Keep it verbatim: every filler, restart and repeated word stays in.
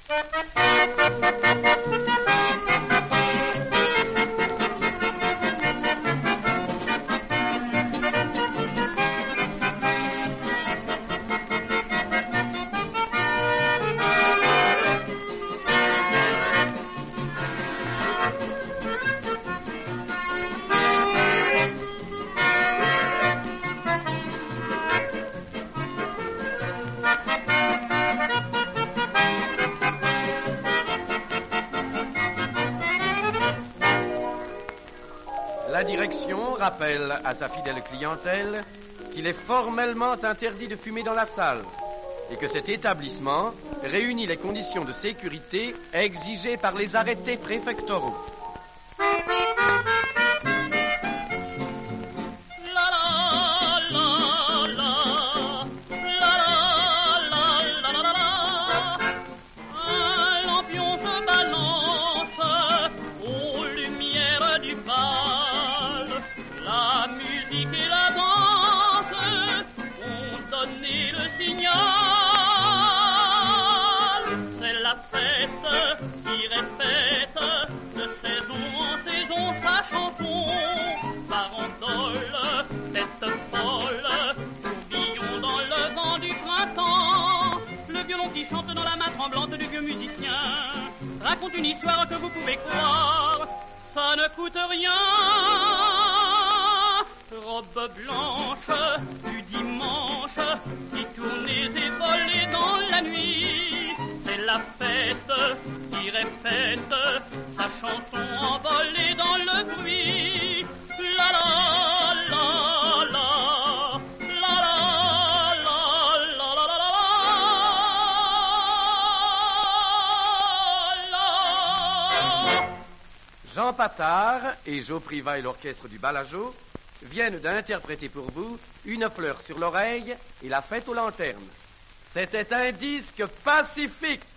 La direction rappelle à sa fidèle clientèle qu'il est formellement interdit de fumer dans la salle et que cet établissement réunit les conditions de sécurité exigées par les arrêtés préfectoraux. Et la danse ont donné le signal. C'est la fête qui répète de saison en saison sa chanson. Farandole, tête folle, tourbillon dans le vent du printemps. Le violon qui chante dans la main tremblante du vieux musicien raconte une histoire que vous pouvez croire. Ça ne coûte rien. Robe blanche du dimanche qui tournait et volait dans la nuit. C'est la fête qui répète sa chanson envolée dans le bruit. La la la la la la la la la la la. Jean Patard et Jo Privat et l'orchestre du Balajo viennent d'interpréter pour vous Une fleur sur l'oreille et La fête aux lanternes. C'était un disque pacifique.